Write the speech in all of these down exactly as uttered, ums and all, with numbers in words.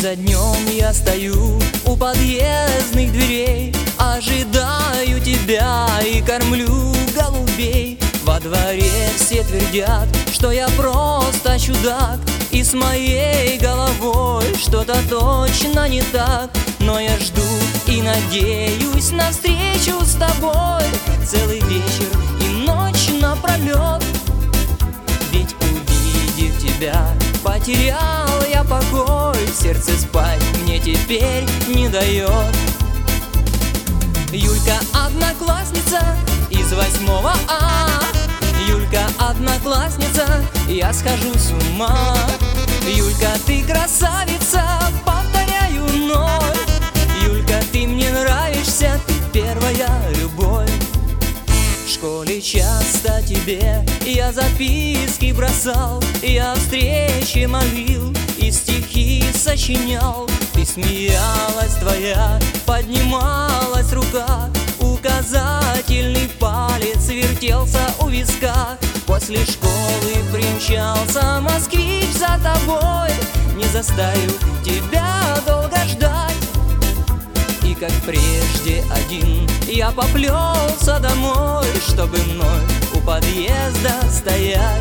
за днем я стою у подъездных дверей, ожидаю тебя и кормлю голубей. Во дворе все твердят, что я просто чудак, и с моей головой что-то точно не так. Но я жду и надеюсь на встречу с тобой целый вечер и ночь напролет. Ведь увидев тебя, потерял я покой, сердце спать мне теперь не дает. Юлька одноклассница из восьмого А, Юлька одноклассница, я схожу с ума. Юлька, ты красавица, повторяю вновь. Юлька, ты мне нравишься, ты первая любовь. В школе часто тебе я записки бросал, я встречи молил и стихи сочинял. Ты смеялась твоя, поднималась рука, указательный палец вертелся у виска. После школы примчался москвич за тобой, не заставил тебя долго ждать. И как прежде один я поплелся домой, чтобы вновь у подъезда стоять.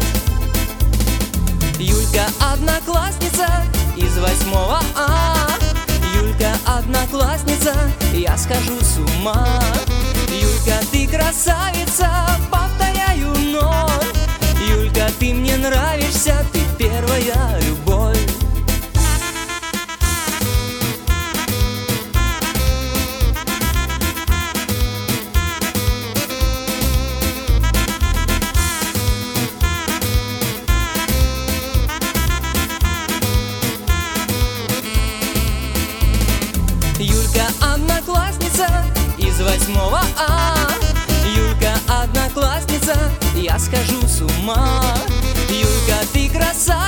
Юлька одноклассница из восьмого А, Юлька одноклассница, я схожу с ума. Юлька, ты красавица, повторяю вновь. Юлька, ты мне нравишься, ты первая любовь. Юлька одноклассница из восьмого А, Юлька одноклассница, я схожу с ума. Юлька, ты красавица,